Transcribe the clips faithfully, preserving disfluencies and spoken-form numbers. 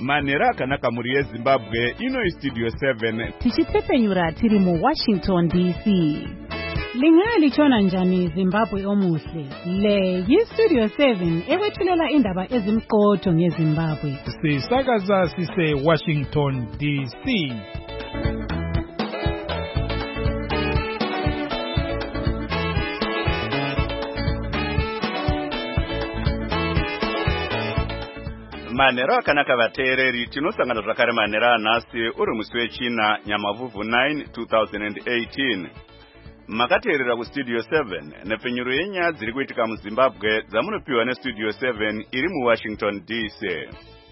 Manera akanaka muri yeZimbabwe ino Studio seven. Tichitepenyura tiri mu Washington D C. Lingali chona njani Zimbabwe omuhle. Le yi Studio seven ewethulela indaba ezimqotho ngeZimbabwe. Sisakaza sise Washington D C. Manera akanaka vateereri tinosangana zvakare manera anhasi uri musi wechina Nyamavhuvhu nine twenty eighteen. Makateerera kuStudio seven nepfenyuro yenyaya dziri kuitika muZimbabwe dzamunopiwa neStudio seven iri muWashington D C.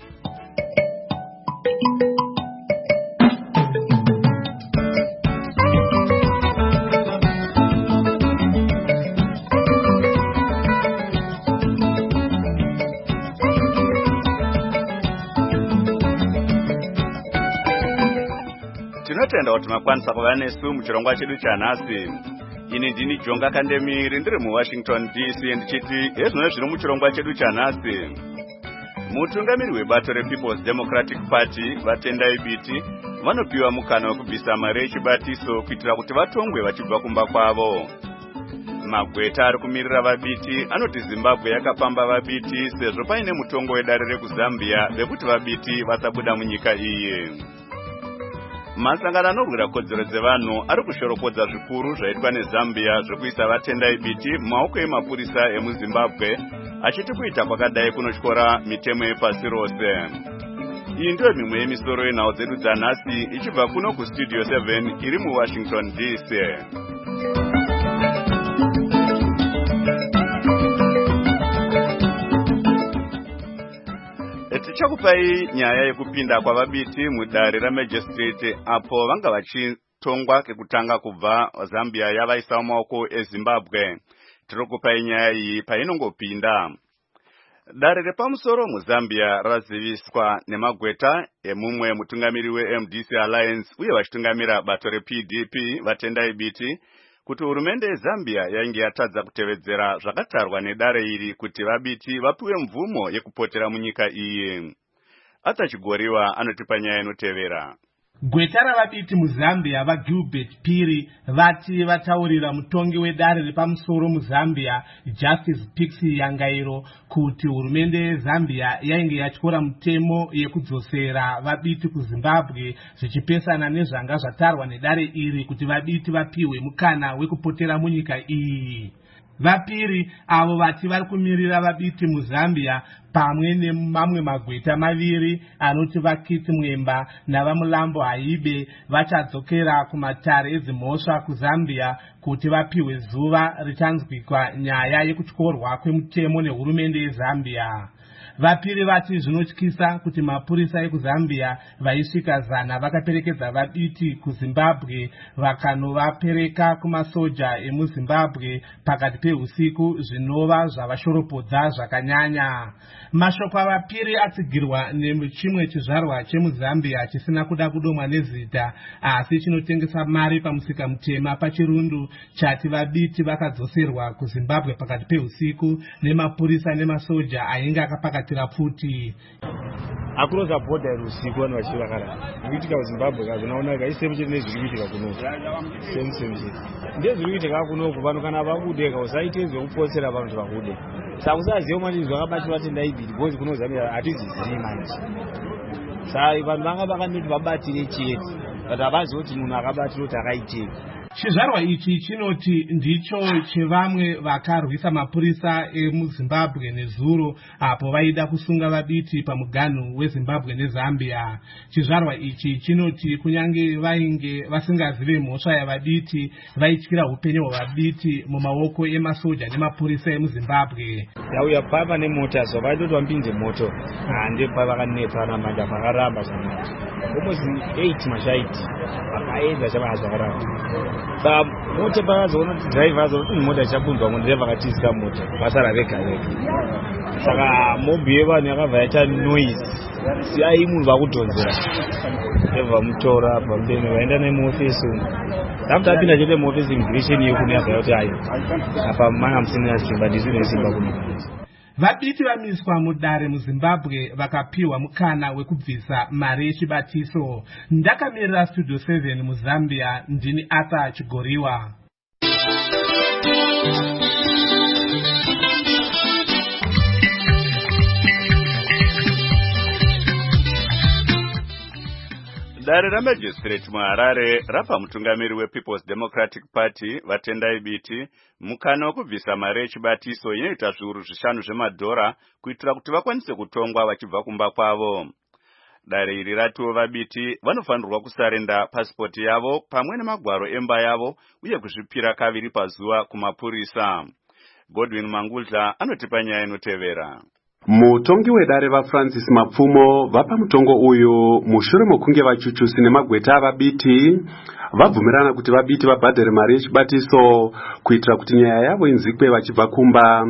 Tinotenda kuti makwanisa kuva nesu muchirongwa chedu chanhasi. Ini ndini Jonga Kandemiri ndiri muWashington D C ndichiti hezvino zviri muchirongwa chedu chanhasi. Mutungamiri webato rePeople's Democratic Party vatendai biti vanopiwa mukana wekubvisa mari yechibatiso kuitira kuti vatongwe vachibva kumba kwavo. Magweta ari kumirira vabiti anoti Zimbabwe yakapamba vabiti sezvo paine mutongo wedare rekuZambia rekuti vabiti vasabuda munyika iyi. Masangano anorwira kodzero dzevanhu ari kushorokodza zvikuru zvaitwa neZambia zvekuisa vatendai biti mumaoko emapurisa emuZimbabwe achiti kuita kwakadai kunotyora mitemo yepasi rose. Iyi ndiyo mimwe yemisoro yenhau dzedu dzanhasi ichibva kuno kuStudio seven iri muWashington D C. Tichakupai nyaya yekupinda kwavabiti mudare raMagistrate apo vanga vachitongwa kekutanga kubva Zambia yavaisa mumaoko eZimbabwe. Tirokupai nyaya iyi painongopinda. Dare repamusoro muZambia raziviswa nemagweta emumwe mutungamiri weM D C Alliance uye vachitungamira bato reP D P vatendai biti kuti hurumende yeZambia yainge yatadza kutevedzera zvakatarwa nedare iri kuti vabiti vapiwe mvumo yekupotera munyika iyi. Atachigoriwa anotipa nyaya inotevera. Gweta ravabiti muZambia vaGilbert Phiri vati vataurira mutongi wedare repamusoro muZambia Justice Pixie Yangairo kuti hurumende yeZambia yainge yatyora mutemo yekudzosera vabiti kuZimbabwe zvichipesana nezvanga zvatarwa nedare iri kuti vabiti vapiwe mukana wekupotera munyika iyi. Vapiri avo vati vari kumirira vabiti muZambia pamwe nemamwe magweta maviri anoti vaKiti Mwemba navaMulambo Haibe vachadzokera kumatare edzimhosva kuZambia kuti vapiwe zuva richanzwikwa nyaya yekutyorwa kwemutemo nehurumende yeZambia. Vapiri vati zvinotyisa kuti mapurisa ekuZambia vaisvika zana vakaperekedza vabiti kuZimbabwe vakanovapereka kumasoja emuZimbabwe pakati peusiku zvinova zvavashoropodza zvakanyanya. Mashoko avapiri atsigirwa nechimwe chizvarwa chemuZambia chisina kuda kudomwa nezita asi chinotengesa mari pamusika mutema pachirundu chati vabiti vakadzoserwa kuZimbabwe pakati peusiku nemapurisa nemasoja ainge akapakatira pfuti. Akuroza border rusiku vanhu vachivakara zvirikuitika kuZimbabwe kakunaonaka isemu chete nezviri kuitika kunoku semu semu chete ndezviri kuitika kunoku vanhu kana vakude kausaite zvekupotsera vanhu vakude saka usaziva manje zvakabatirwa vatendai biti because kuno Zambia hatizvizivi manje saka vanhu vanga vakanoti vabatire chete but havazivi kuti munhu akabatira kuti akaitei. Chizvarwa ichi chinoti ndicho chevamwe vakarwisa mapurisa emuZimbabwe nezuro apo vaida kusunga vabiti pamuganhu weZimbabwe neZambia. Chizvarwa ichi chinoti kunyange vainge vasingazive mhosva yavabiti vaityira upenyu hwavabiti mumaoko emasoja nemapurisa emuZimbabwe. Yauya pava nemota so vaitoti vapinze moto hande pavakanepa namanja pakaramba zvanaka almost eight mashaiti vakaedza chavaa zvakaramba. Saka mota pakazoona kuti driver azoti mota ichapundwa mudriver akatiska mota vasara vega vega. Saka mobi yevanhu yakabva yaita noise siyai munhu vakudhonzera ebva mutora pambeni vaenda nemuofisi umu after apinda chete muofisi immigration yekuno yabva kuti ayo apa manga musina simba ndisina simba kuno. Vabiti vamiswa mudare muZimbabwe vakapiwa mukana wekubvisa mari yechibatiso. Ndakamirira Studio seven muZambia, ndini Arthur Chigoriwa. Dare ramajistrate muHarare rapa mutungamiri wePeople's Democratic Party Vatendai Biti mukana wekubvisa mari yechibatiso inoita zviuru zvishanu zvemadhora kuitira kuti vakwanise kutongwa vachibva kumba kwavo. Dare iri ratiwo vabiti vanofanirwa kusarenda pasipoti yavo pamwe nemagwaro emba yavo uye kuzvipira kaviri pazuva kumapurisa. Godwin Mangudla anotipa nyaya inotevera. Mutongi wedare vaFrancis Mapfumo vapa mutongo uyu mushure mokunge vachuchusi nemagweta avabiti vabvumirana kuti vabiti vabhadhare mari yechibatiso kuitira kuti nyaya yavo inzikwe vachibva kumba.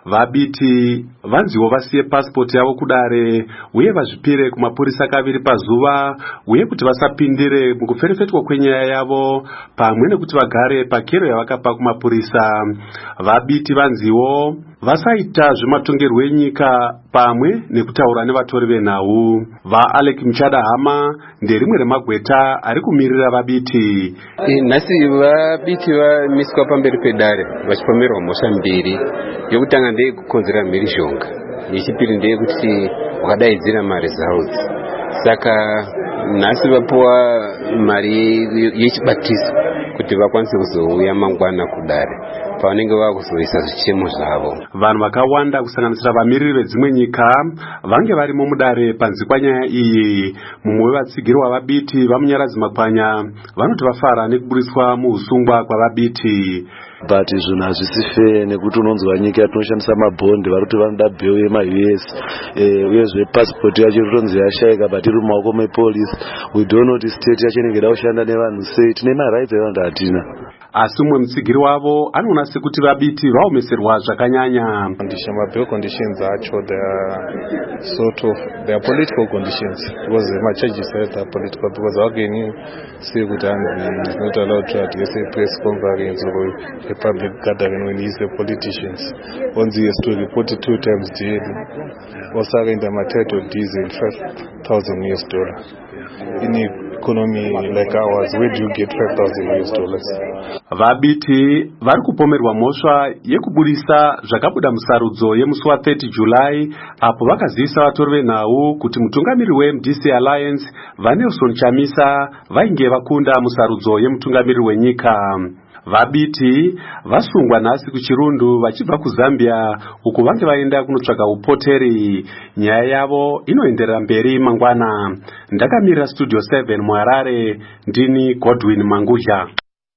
Vabiti vanziwo vasiye pasipoti yavo kudare uye vazvipire kumapurisa kaviri pazuva uye kuti vasapindire mukuferefetwa kwenyaya yavo pamwe nekuti vagare pakero yavakapa kumapurisa. Vabiti vanziwo vasaita zvematongerwo enyika pamwe nekutaura nevatori venhau. VaAlec Muchadahama nderimwe remagweta ari kumirira vabiti. Nhasi vabiti vamiswa pamberi pedare vachipomerwa mhosva mbiri. Yokutanga ndeyekukonzera mhirizhonga, yechipiri ndeyekuti wakadaidzira maresults. Saka nhasi vapuwa mari yechibatiso kuti vakwanise kuzouya mangwana kudare pavanenge vakuzoisa zvichemo zvavo. Vanhu vakawanda kusanganisira vamiriri vedzimwe nyika vange varimo mudare panze panyaya iyi. Mumwe wevatsigiri wavabiti vamunyaradzi Makwanya vanoti vafara nekuburiswa muusungwa kwavabiti. But zvinhu hazvisi fair nekuti unonzwa nyika yatinoshandisa mabhondi vari kuti vanoda bheu yema-U S uyezve pasipoti yacho iritonzi yashaika but iri mumaoko mepolisi. We don't know kuti state yacho inenge ida kushanda nevanhu sei. Tine marights evanhu hatina. Asi umwe mutsigiri wavo anoona sekuti vabiti vaomeserwa zvakanyanya. Bail conditions acho they are sort of they are political conditions because the charges are political because again say kuti he is not allowed to address a press conference or a public gathering when he is a politician. Once he has to report it two times daily. Also in the title diesel five thousand U S dollars. In economy like ours, where do you get five thousand U S dollars? Vabiti vari kupomerwa mhosva yekuburisa zvakabuda musarudzo yemusi wa thirty July apo vakazivisa vatori venhau kuti mutungamiri weM D C Alliance vaNelson Chamisa vainge vakunda musarudzo yemutungamiri wenyika. Vabiti vasungwa nhasi kuchirundu vachibva kuZambia uko vange vaenda kunotsvaga upoteri. Nyaya yavo inoenderera mberi mangwana. Ndakamirira Studio seven muHarare, ndini Godwin Mangudla.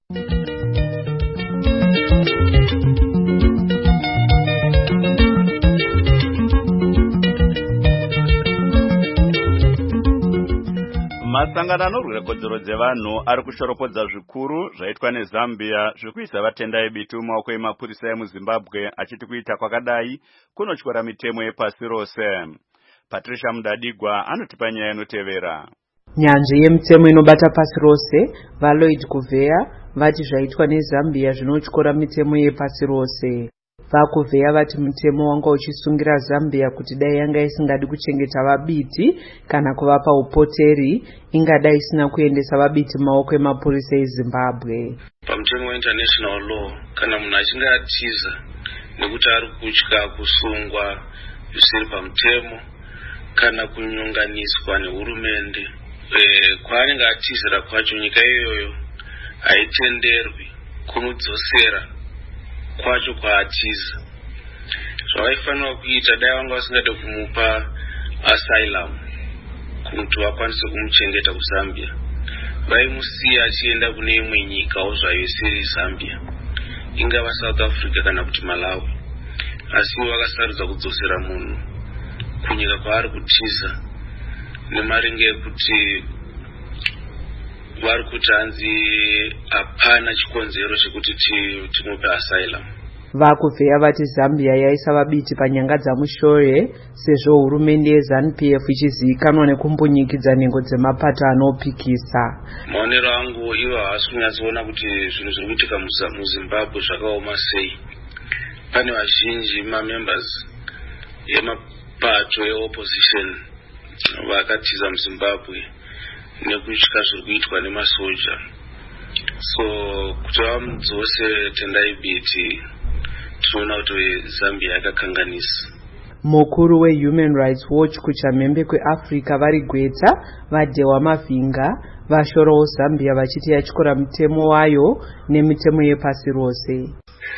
Masangano anorwira kodzero dzevanhu ari kushoropodza zvikuru zvaitwa neZambia zvekuisa vatendai biti mumaoko emapurisa emuZimbabwe achiti kuita kwakadai kunotyora mitemo yepasi rose. Patricia Mudadigwa anotipa nyaya inotevera. Nyanzvi yemitemo inobata pasi rose, vaLloyd Kuveya vati zvaitwa neZambia zvinotyora mitemo yepasi rose. VaKuveya vati mutemo wanga uchisungira Zambia kuti dai yanga isingadi kuchengeta vabiti kana kuvapa upoteri ingadai isina kuendesa vabiti maoko emapurisa eZimbabwe. Pamutemo international law kana munhu achinge atiza nekuti ari kutya kusungwa zvisiri pamutemo kana kunyonganiswa nehurumende e, kwaanenge atizira kwacho nyika iyoyo haitenderwi kunodzosera kwacho kwaatiza. Zvavaifanira kuita dai vanga vasingade kumupa asylum kuti vakwanise kumuchengeta kuZambia, vaimusiya achienda kune imwe nyikawo zvayo isiri Zambia, ingava South Africa kana kuti Malawi. Asi vakasarudza kudzosera munhu kunyika kwaari kutiza nemaringe ekuti vari kuti hanzi hapana chikonzero chekuti timupe asylum. VaKuveya vati Zambia yaisa vabiti panyanga dzamushore sezvo hurumende yeZANU-P F ichizivikanwa nekumbunyikidza nhengo dzemapato anopikisa. Maonero angu ivo havasi kunyatsoona kuti zvinhu zviri kuitika muZimbabwe zvakaoma sei. Pane vazhinji mamembers yemapato yeopposition vakatiza muZimbabwe nekutya zviri kuitwa nemasoja. So kuti vamudzose tendai biti tinoona kuti Zambia yakakanganisa. Mukuru weHuman Rights Watch kuchamhembe kweAfrica vari Gweta vaDhewa Mavhinga vashorawo Zambia vachiti yatyora mutemo wayo nemitemo yepasi rose.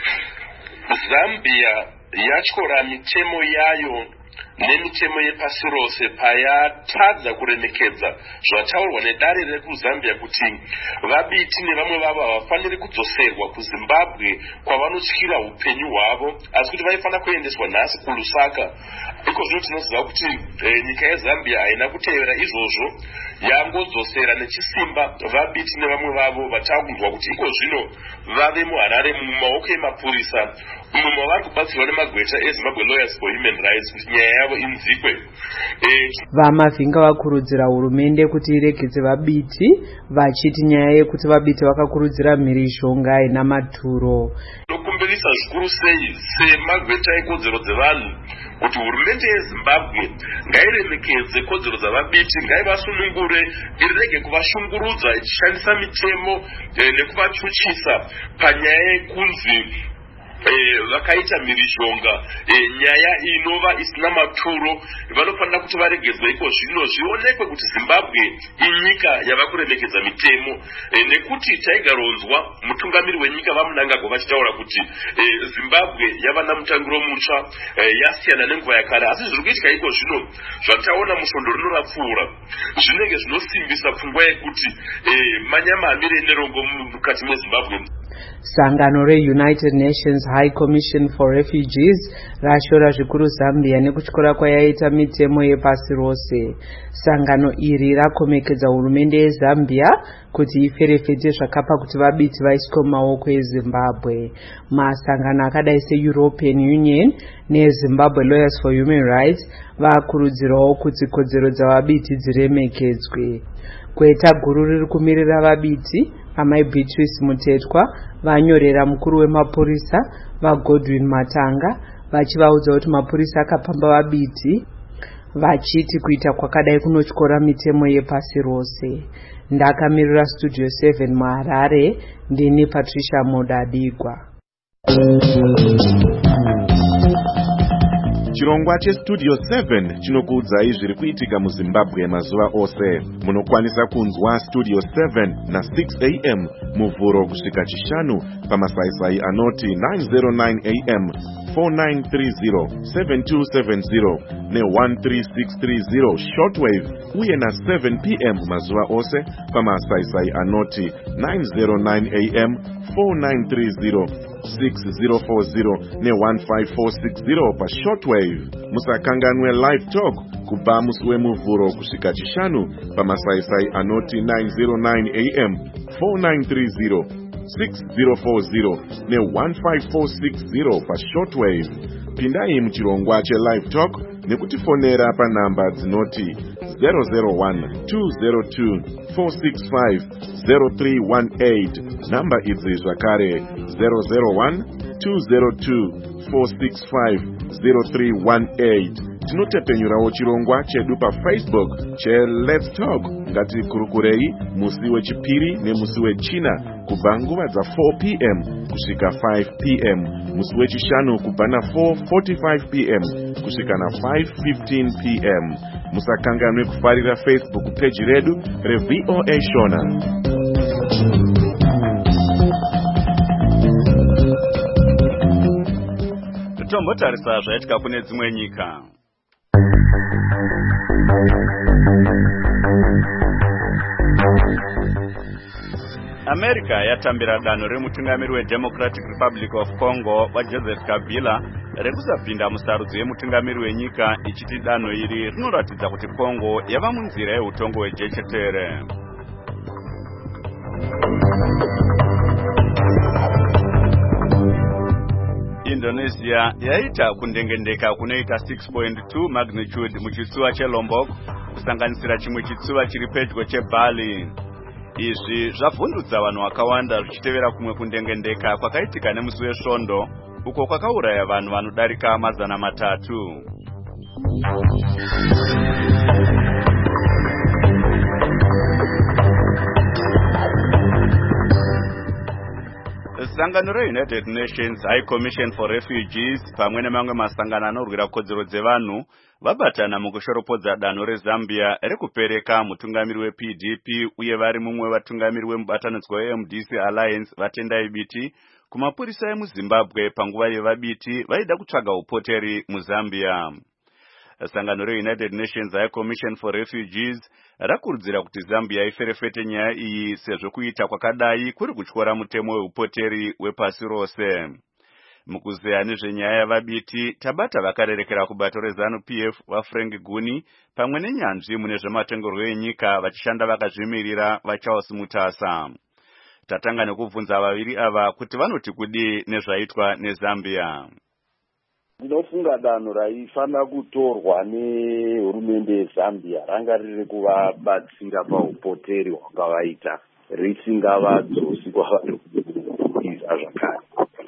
Zambia yatyora mitemo yayo nemitemo yepasi rose payatadza kuremekedza zvataurwa nedare rekuZambia kuti vabiti nevamwe vavo havafaniri kudzoserwa kuZimbabwe kwavanotyira upenyu hwavo, asi kuti vaifanira kuendeswa nhasi kuLusaka. Ikozvo tinoziva kuti e, nyika yeZambia haina kutevera izvozvo, yangodzosera nechisimba vabiti nevamwe vavo vatakunzwa kuti iko zvino vave muHarare mumaoko emapurisa, umwe mavari kubatsirwa nemagweta eZimbabwe Lawyers for Human Rights kuti nyaya yavo inzikwe. E, Vamavhinga vakurudzira hurumende kuti iregedze vabiti vachiti nyaya yekuti vabiti vakakurudzira mhirizhonga haina maturo. Tokumbirisa zvikuru sei semagweta ekodzero dzevanhu kuti hurumende yeZimbabwe ngairemekedze kodzero dzavabiti, ngaivasunungure, irege kuvashungurudza ichishandisa mitemo e, nekuvachuchisa panyaya yekunzi vakaita e, mhirizhonga e, nyaya inova isina maturo. Vanofanira kuti varegedzwe iko zvino zvionekwe kuti Zimbabwe inyika yava kuremekedza mitemo e, nekuti taigaronzwa mutungamiri wenyika vaMnangagwa vachitaura kuti e, Zimbabwe yava namutangiro mutsva e, yasiyana nenguva yakare, asi zviri kuitika iko zvino zvataona musvondo rinorapfuura zvinenge zvinosimbisa pfungwa yekuti e, manyama amire nerongo mukati meZimbabwe. Sangano reUnited Nations High Commission for Refugees rashora zvikuru Zambia nekutyora kwayaita mitemo yepasi rose. Sangano iri rakomekedza hurumende yeZambia kuti iferefete zvakapa kuti vabiti vaiswe mumaoko eZimbabwe. Masangano akadai seEuropean Union neZimbabwe Lawyers for Human Rights vakurudzirawo kuti kodzero dzavabiti dziremekedzwe. Gweta guru riri kumirira vabiti amai Beatrice Mutetwa vanyorera mukuru wemapurisa vaGodwin Matanga vachivaudza kuti mapurisa akapamba vabiti vachiti kuita kwakadai kunotyora mitemo yepasi rose. Ndakamirira Studio seven muHarare, ndini Patricia Modadigwa. Chirongwa cheStudio seven chinokuudzai zviri kuitika muZimbabwe mazuva ose. Munokwanisa kunzwa Studio seven na six a m muvhuro kusvika chishanu pamasaisai anoti nine oh nine a m, four nine three zero, seven two seven zero ne one three six three zero shortwave, uye na seven p m mazuva ose pamasaisai anoti nine oh nine a m, four nine three zero, six zero four zero ne one five four six zero pa shortwave. Musakanganwe live talk kubva musi wemuvhuro kusvika chishanu pamasaisai anoti nine oh nine a m, four nine three zero, six zero four zero ne one five four six zero pa shortwave. Pindai muchirongwa che-live talk nekutifonera panhamba dzinoti zero zero one, two zero two, four six five, zero three one eight. Namba idzi zvakare zero zero one, two zero two, four six five, zero three one eight. Tinotepenyurawo chirongwa chedu paFacebook che-Let's Talk. Ngatikurukurei musi wechipiri nemusi wechina kubva nguva dza four p m kusvika five p m, musi wechishanu kubva na four forty-five p m kusvika na five fifteen p m. Musakanganwe kufarira Facebook page redu reV O A Shona. Tombotarisa zvaitika kune dzimwe nyika. America yatambira danho remutungamiri weDemocratic Republic of Congo waJoseph Kabila rekusapinda musarudzo yemutungamiri wenyika, ichiti danho iri rinoratidza kuti Congo yava munzira yeutongo hwejechetere. Indonesia yaita kundengendeka kunoita six point two magnitude muchitsuva cheLombok, kusanganisira chimwe chitsuva chiri pedyo cheBali. Izvi zvavhundutsa vanhu vakawanda zvichitevera kumwe kundengendeka kwakaitika nemusi wesvondo uko kwakauraya vanhu vanodarika mazana matatu. Sangano reUnited Nations High Commission for Refugees pamwe nemamwe masangano anorwira kodzero dzevanhu vabatana mukushoropodza danho reZambia rekupereka mutungamiri weP D P uye vari mumwe vatungamiri wemubatanidzwa weM D C Alliance vatendai biti kumapurisa emuZimbabwe panguva yevabiti vaida kutsvaga upoteri muZambia. Sangano reUnited Nations High Commission for Refugees rakurudzira kuti Zambia iferefete nyaya iyi sezvo kuita kwakadai kuri kutyora mutemo weupoteri wepasi rose. Mukuzeya nezvenyaya yavabiti tabata vakarerekera kubato reZanu P F vaFrank Guni pamwe nenyanzvi mune zvematongerwo enyika vachishanda vakazvimirira vaCharles Mutasa. Tatanga nekubvunza vaviri ava kuti vanoti kudii nezvaitwa neZambia. Ndinofunga danho raifanira kutorwa nehurumende yeZambia ranga riri kuvabatsira paupoteri hwakavaita risingavadzosi kwavari kuiza zvakare.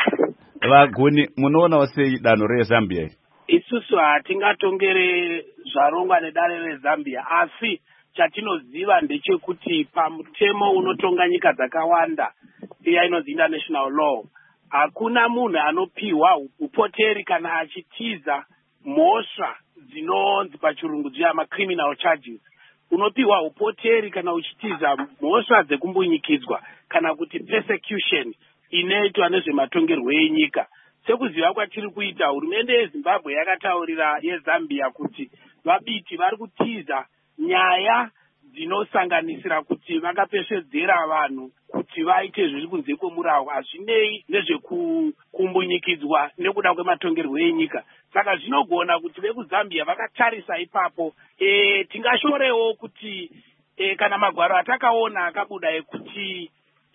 Vaguni, munoonawo sei danho reZambia? Isusu hatingatongere zvarongwa nedare reZambia, asi chatinoziva ndechekuti pamutemo unotonga nyika dzakawanda iya inonzi international law, hakuna munhu anopiwa upoteri kana achitiza mhosva dzinonzi pachirungu dziya macriminal charges. Unopiwa upoteri kana uchitiza mhosva dzekumbunyikidzwa kana kuti persecution inoitwa nezvematongerwo enyika. Sekuziva kwatiri kuita, hurumende yeZimbabwe yakataurira yeZambia kuti vabiti vari kutiza nyaya dzinosanganisira kuti vakapesvedzera vanhu kuti vaite zviri kunze kwemurawo, hazvinei nezvekumbunyikidzwa nekuda kwematongerwo enyika. Saka zvinogona kuti vekuZambia vakatarisa ipapo. E, tingashorewo kuti e, kana magwaro atakaona akabuda ekuti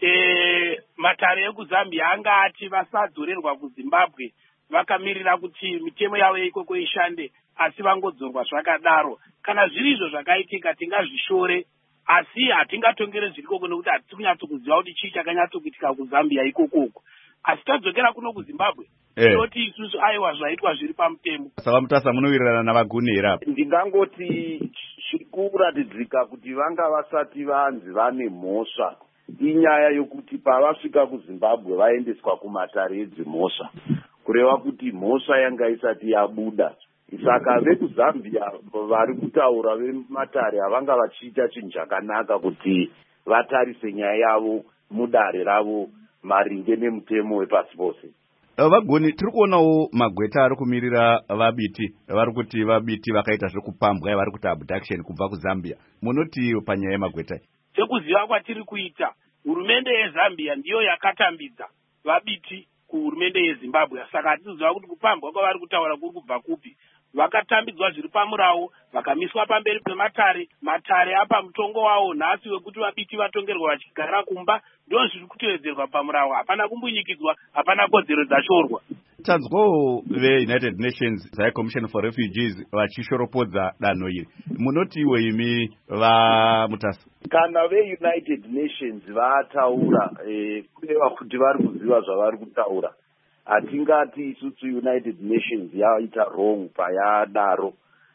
e, matare ekuZambia anga ati vasadzorerwa kuZimbabwe vakamirira kuti mitemo yavo ikoko ishande, asi vangodzorwa zvakadaro. Kana zviri izvo zvakaitika tingazvishore, asi hatingatongere zviri koko nekuti hatisi kunyatsokuziva kuti chii chakanyatsokuitika kuZambia ikokoko. Asi tadzokera kuno kuZimbabwe tinoti eh, isusu aiwa zvaitwa zviri pamutemo. Saka Mutasa munowirirana navaguni here apa? Ndingangoti zviri kuratidzika kuti vanga vasati vanzi vane mhosva inyaya yokuti pavasvika kuZimbabwe vaendeswa kumatare edzimhosva, kureva kuti mhosva yanga isati yabuda. Saka vekuZambia vari kutaura vematare havanga vachiita chinhu chakanaka kuti vatarise nyaya yavo mudare ravo maringe nemutemo wepasi pose. Vaguni, tiri kuonawo magweta ari kumirira vabiti vari kuti vabiti vakaita zvekupambwa vari kuti abduction kubva kuZambia. Munoti panyaya yemagweta? Sekuziva kwatiri kuita, hurumende yeZambia ndiyo yakatambidza vabiti kuhurumende yeZimbabwe. Saka hatiziva kuti kupambwa kwavari kutaura kuri kubva kupi. Vakatambidzwa zviri pamurawo, vakamiswa pamberi pematare, matare apa mutongo wavo nhasi wekuti vabiti vatongerwa vachigara kumba, ndo zviri kutevedzerwa pamurawo. Hapana kumbunyikidzwa, hapana kodzero dzashorwa. Tanzwawo veUnited Nations High Commission for Refugees vachishoropodza danho iri. Munoti iwe imi vaMutasa? Kana veUnited Nations vataura eh, kureva kuti vari kuziva zvavari kutaura, hatingati isusu United Nations yaita wrong payadaro.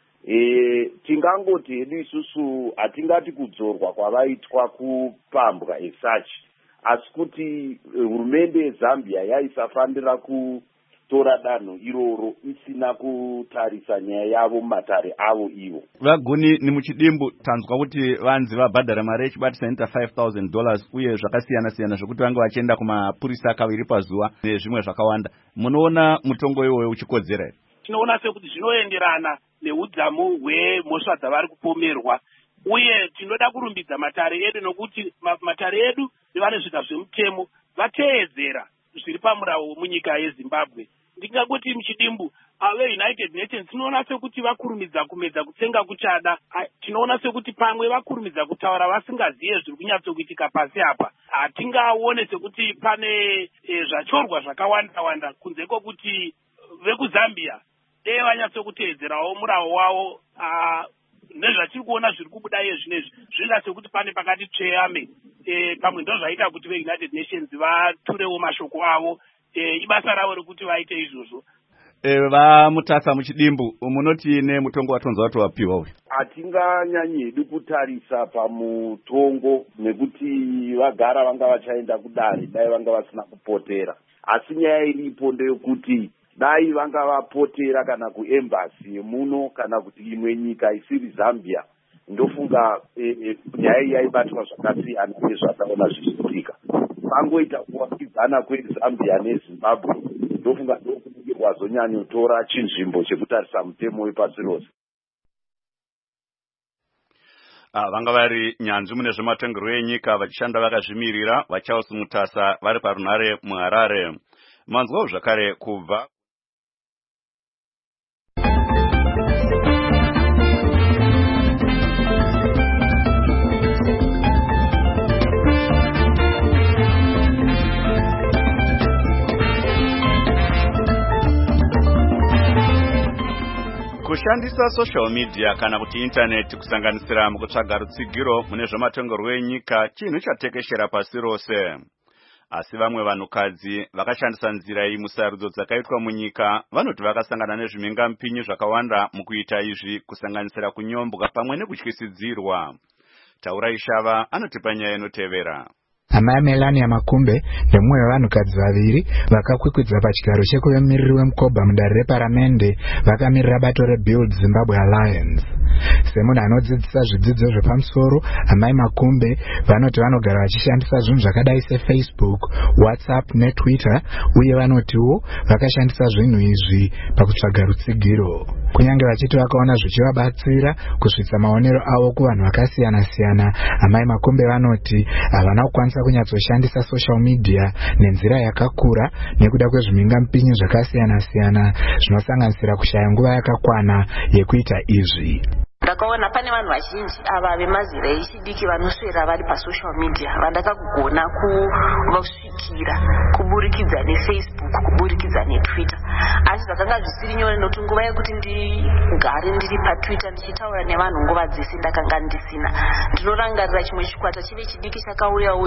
E, tingangoti hedu isusu hatingati kudzorwa kwavaitwa kupambwa as such, asi kuti hurumende yeZambia yaisafanira kutora danho iroro isina kutarisa nyaya yavo mumatare avo ivo. Vaguni, ni muchidimbu tanzwa kuti vanzi vabhadhara mari yechibatisanoita five thousand dollars uye zvakasiyana siyana zvokuti vanga vachienda kumapurisa kaviri pazuva nezvimwe zvakawanda. Munoona mutongo iwoyo uchikodzera here? Tinoona sekuti zvinoenderana neudzamu hwemhosva dzavari kupomerwa, uye tinoda kurumbidza matare edu nokuti matare edu nevane zviga zvemutemo vateedzera zviri pamurawo munyika yeZimbabwe. Ndingakuti muchidimbu veUnited Nations tinoona sekuti vakurumidza kumedza kutsenga kuchada. Tinoona sekuti pamwe vakurumidza kutaura vasingaziye zviri kunyatsokuitika pasi apa. Hatingaone sekuti pane e, zvachorwa zvakawanda wanda kunze kwokuti vekuZambia dei vanyatsokuteedzerawo murawo wavo. Nezvatiri kuona zviri kubuda iye zvinezvi zvinoita sekuti pane pakati tsveyame. E, pamwe ndo zvaita kuti veUnited Nations vaturewo mashoko avo. E, ibasa ravo rekuti vaite izvozvo. vamutasa muchidimbu munoti nemutongo watonza wati wapiwa uyu? Hatinganyanyedi kutarisa pamutongo nekuti vagara vanga vachaenda kudare dai vanga vasina kupotera, asi nyaya iripo ndeyekuti dai vanga vapotera kana kuembasi yemuno kana kuti imwe nyika isiri Zambia, ndofunga e, e, nyaya iyi yaibatwa zvakasiyana nezvataona zvichiitika. Pangoita kuvakidzana kweZambia neZimbabwe, ndofunga ndokunge kwazonyanyotora chinzvimbo chekutarisa mutemo wepasi rose. Ah, vanga vari nyanzvi mune zvematongerwo enyika vachishanda vakazvimirira vaCharles Mutasa vari parunhare muHarare. Manzwawo zvakare kubva kushandisa social media kana kuti internet kusanganisira mukutsvaga rutsigiro mune zvematongerwo enyika chinhu chatekeshera pasi rose. Asi vamwe vanhukadzi vakashandisa nzira iyi musarudzo dzakaitwa munyika vanoti vakasangana nezvimingampinyi zvakawanda mukuita izvi, kusanganisira kunyombwa pamwe nekutyisidzirwa. Taura Ishava anotipa nyaya inotevera. Amai Melania Makumbe nemumwe wevanhukadzi vaviri vakakwikwidza pachigaro chekuvemiriri wemukoba mudare reparamende vakamirira bato reBuild Zimbabwe Alliance. Semunhu anodzidzisa zvidzidzo zvepamusoro, Amai Makumbe vanoti vanogara vachishandisa zvinhu zvakadai seFacebook, WhatsApp neTwitter, uye vanotiwo vakashandisa zvinhu izvi pakutsvaga rutsigiro. Kunyange vachiti vakaona zvichivabatsira kusvitsa maonero avo kuvanhu vakasiyana-siyana, Amai Makumbe vanoti havana kukwanisa kunyatsoshandisa social media nenzira yakakura nekuda kwezvimingampinyi zvakasiyana-siyana zvinosanganisira kushaya nguva yakakwana yekuita izvi. Ndakaona pane vanhu vazhinji ava vemazera echidiki vanoswera vari pasocial media vandakagona kuvasvikira kuburikidza neFacebook, kuburikidza neTwitter. Asi zvakanga zvisiri nyore nokuti nguva yekuti ndigare ndiri paTwitter ndichitaura nevanhu nguva dzese ndakanga ndisina. Ndinorangarira chimwe chikwata chive chidiki chakauyawo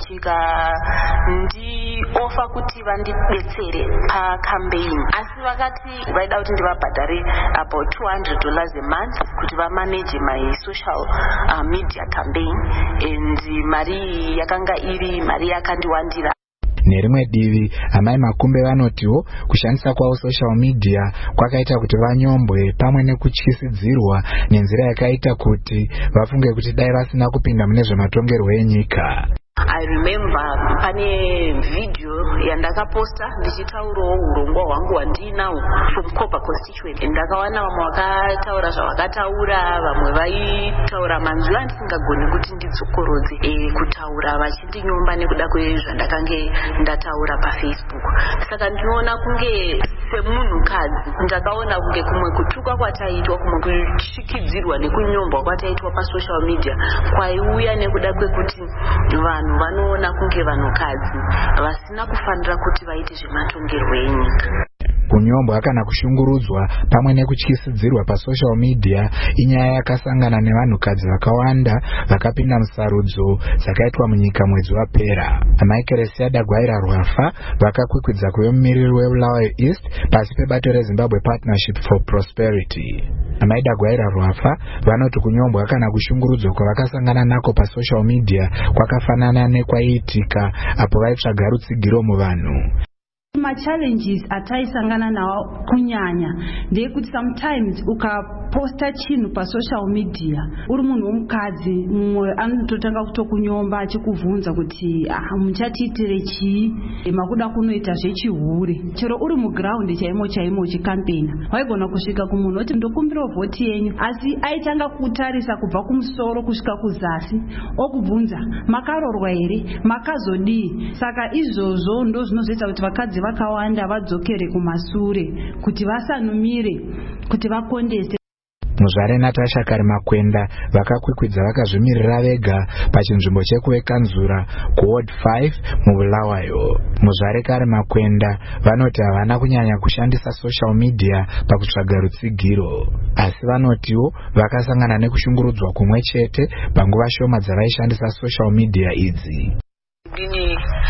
chikandiofa kuti vandidetsere pacampaign. Asi vakati vaida kuti ndivabhadhare about two hundred dollars a month kuti vamanage my social uh, media campaign, and mari yakanga iri mari yakandiwandira. Nerimwe divi, Amai Makumbe vanotiwo kushandisa kwavo social media kwakaita kuti vanyombwe pamwe nekutyisidzirwa nenzira yakaita kuti vafunge kuti dai vasina kupinda mune zvematongerwo enyika. I remember pane video yandakaposta ndichitaurawo urongwa hwangu hwandinawo from Kopa constituency. Ndakawana vamwe vakataura zvavakataura, vamwe vaitaura manzwi andisingagoni kuti ndidzokorodze e, kutaura vachindinyomba nekuda kwezvandakange ndataura paFacebook. Saka ndinoona kunge semunhukadzi ndakaona kunge kumwe kutuka kwataitwa, kumwe kushikidzirwa nekunyombwa kwataitwa pasocial media kwaiuya nekuda kwekuti vanhu vanoona kunge vanhukadzi vasina kufanira kuti vaite zvematongerwo enyika. Kunyombwa kana kushungurudzwa pamwe nekutyisidzirwa pasocial media inyaya yakasangana nevanhukadzi vakawanda vakapinda musarudzo dzakaitwa munyika mwedzi wapera. Amai Keresiada Gwaira Rwafa vakakwikwidza kuve mumiriri weBulawayo East pasi pebato reZimbabwe Partnership for Prosperity. Amai Dagwaira Rwafa vanoti kunyombwa kana kushungurudzwa kwavakasangana nako pasocial media kwakafanana nekwaiitika apo vaitsvaga rutsigiro muvanhu. Ma-challenges ataisangana nawo kunyanya ndeyekuti sometimes ukaposta chinhu pasocial media uri munhu womukadzi, mumwe anototanga kutokunyomba achikuvhunza kuti ah, muchatiitire chii, makuda kunoita zvechihure. Chero uri muground chaimo chaimo uchikampena waigona kusvika kumunhu woti ndokumbira vhoti yenyu, asi aitanga kutarisa kubva kumusoro kusvika kuzasi okubvunza makarorwa here, makazodii. Saka izvozvo ndo zvinozoita kuti vakadzi vakawanda vadzokere kumasure kuti vasanumire kuti vakondese. Muzvare Natasha Karimakwenda vakakwikwidza vakazvimirira vega pachinzvimbo chekuvekanzura kuward five muBulawayo. Muzvare Karimakwenda vanoti havana kunyanya kushandisa social media pakutsvaga rutsigiro, asi vanotiwo vakasangana nekushungurudzwa kumwe chete panguva shoma dzavaishandisa social media idzi. Ini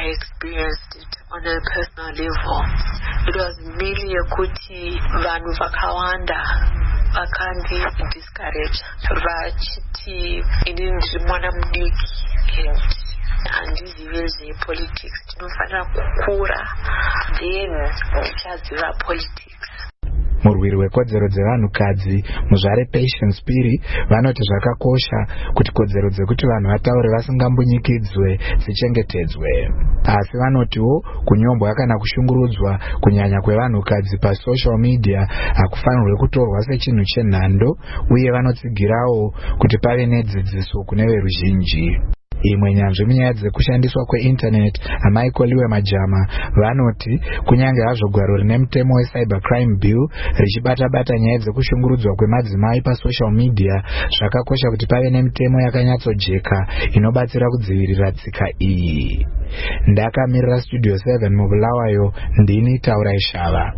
I experienced it on a personal level. It was merely a kuti vanhu vakawanda vakandi discourage vachiti ini ndiri mwana mudiki and handizivi zvepolitics, tinofanira kukura then ndichaziva politics. Murwiri wekodzero dzevanhukadzi muzvare Patience Piri vanoti zvakakosha kuti kodzero dzekuti vanhu vataure vasingambunyikidzwe dzichengetedzwe. Asi vanotiwo kunyombwa kana kushungurudzwa kunyanya kwevanhukadzi pasocial media hakufanirwe kutorwa sechinhu chenhando, uye vanotsigirawo kuti pave nedzidziso kune veruzhinji. Imwe nyanzvi munyaya dzekushandiswa kweinternet amaikoliwe majama vanoti kunyange hazvo gwaro rine mutemo weCybercrime Bill richibata-bata nyaya dzekushungurudzwa kwemadzimai pasocial media, zvakakosha kuti pave nemitemo yakanyatsojeka inobatsira kudzivirira tsika iyi. Ndakamirira Studio seven mubulawayo, ndini Taurai Shava.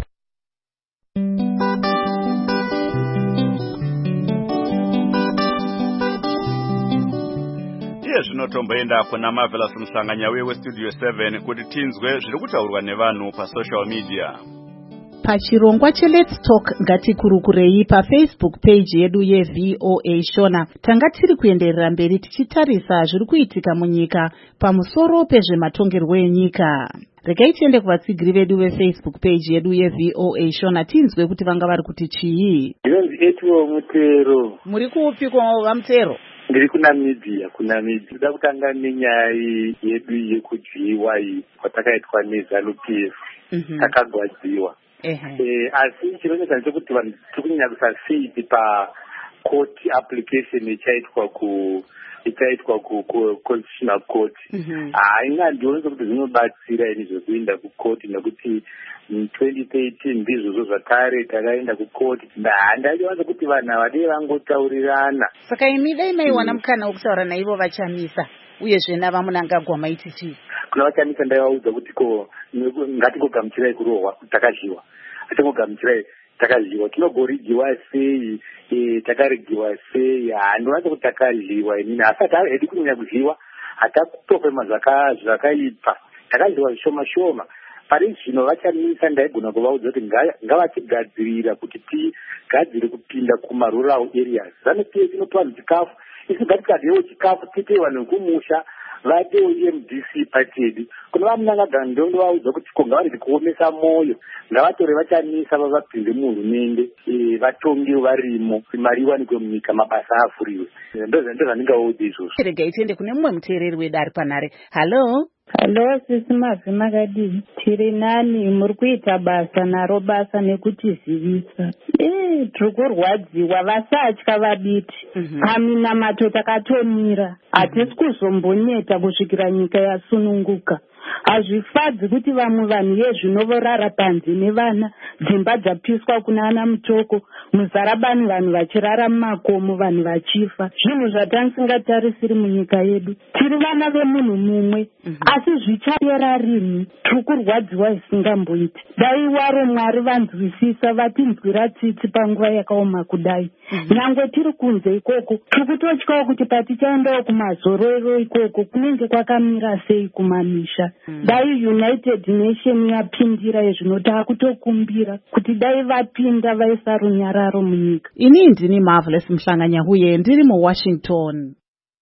zvinotomboenda kuna Marvelous Musanganya wewe Studio seven kuti tinzwe zviri kutaurwa nevanhu pasocial media. Pachirongwa cheLet's Talk ngatikurukurei paFacebook page yedu yeV O A Shona. Tanga tiri kuenderera mberi tichitarisa zviri kuitika munyika pamusoro pezvematongerwo enyika. Regai tiende kuvatsigiri vedu veFacebook page yedu yeV O A Shona tinzwe kuti vanga vari kuti chii. Ndinonzi Etwo Mutero. Muri kuupiko vaMutero? Ndiri kuNamibia, kuNamibia. Ndida kutanga nenyaya yedu yekudyiwa iyi kwatakaitwa neZANU P F. Mm-hmm. Takagwadziwa. Uh-huh. Eh, asi chinonetsa ndechekuti vanhu tiri kunyanya kusafeiti pa court application ichaitwa ku ichaitwa ku constitutional court. Haina ndionza kuti zvinobatsira ini zvokuenda kucourt nekuti twenty thirteen ndizvozvo zvakare takaenda kucourt. Handaiwanza kuti vanhu ava dei vangotaurirana. Saka imi dai maiwana mukana wokutaura naivo vachamisa uyezve navamunangagwa maiti chii? Kuna vachamisa ndaivaudza kuti ko ngatingogamuchirai kurohwa takadyiwa. Atingogamuchirai takadyiwa. Tinogorigiwa sei? Eh, takarigiwa sei? Handinowanza kuti takadyiwa inini. Asi hatadi kunyanya kudyiwa. Hatakutofema zvakaipa. Takadyiwa zvishoma shoma. Pari zvino vachamisa ndaigona kuvaudza kuti ngavatigadzirira kuti tigadzire kupinda kumarural areas. Zanotiye tinopa vanhu chikafu. Isi ngatikadyewo chikafu tipe vanhu kumusha vatewo E M D C pachedu. Kuna vamunangagara ndondovaudza kuti ko ngavarege kuomesa moyo. Ngavatore vachamisa vavapinde muhurumende vatonge varimo mari iwanikwe munyika mabasa avhuriwe. Ndozvandingaudza izvozvo. Regai tiende kune mumwe muteereri wedu ari panhare. Halo. Halo sisi Mavi makadini. Tiri nani muri kuita basa naro basa nekutizivisa. Eh, tiri kurwadziwa vasatya vabiti. Paminamato takatomira. Hatisi kuzombonyeta kusvikira nyika yasununguka. Hazvifadzi kuti vamwe vanhu yezvinovorara panze nevana, dzimba dzapiswa kuna ana mutoko, muzarabani vanhu vachirara mumakomo, vanhu vachifa. Zvinhu zvatanisingatarisi munyika yedu. Tiri vana vemunhu mumwe, asi zvichapera rini? Tiri kurwadziwa isingamboiti. Dai waro Mwari vanzwisisa vatinzwira tsitsi panguva yakaoma kudai. Nyangwe tiri kunze ikoko, tiri kutotyawo kuti patichaendawo kumazororo ikoko kunenge kwakamira sei kumamisha. Dai United Nation yapindira yezvinoti akutokumbira kuti dai vapinda vaisa runyararo munyika. Ini ndini Marvelous Musanganya huye ndiri muWashington.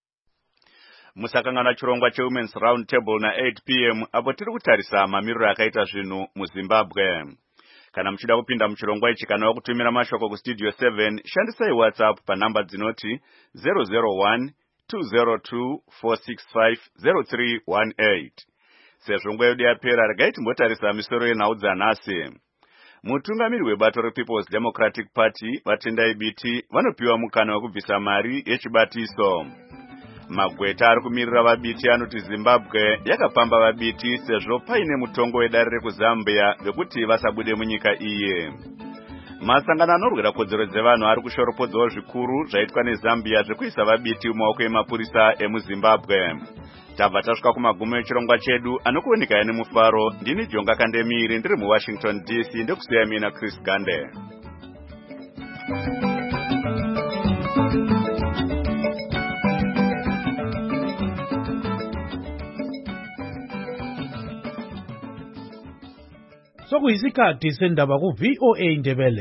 Musakangana chirongwa cheWomen's Round Table na eight p m apo tiri kutarisa mamiriro akaita zvinhu muZimbabwe. Kana muchida kupinda muchirongwa ichi kana wakutumira mashoko kuStudio seven, shandisai WhatsApp panhamba dzinoti zero zero one two zero two four six five zero three one eight. Sezvo nguva yedu yapera, regai timbotarisa misoro yenhau dzanhasi. Mutungamiri webato rePeople's Democratic Party vatendai biti vanopiwa mukana wekubvisa mari yechibatiso. Magweta ari kumirira vabiti anoti Zimbabwe yakapamba vabiti sezvo paine mutongo wedare rekuZambia wekuti vasabude munyika iye. Masangano anorwira kodzero dzevanhu ari kushoropodzawo zvikuru zvaitwa neZambia zvekuisa vabiti mumaoko emapurisa emuZimbabwe. Tabva tasvika kumagumo echirongwa chedu anokuoneka nemufaro. Ndini Jonga Kandemiri ndiri muWashington D C ndekusiya mina Chris Gande. sokuyisikhathi sendaba ku-V O A Ndebele.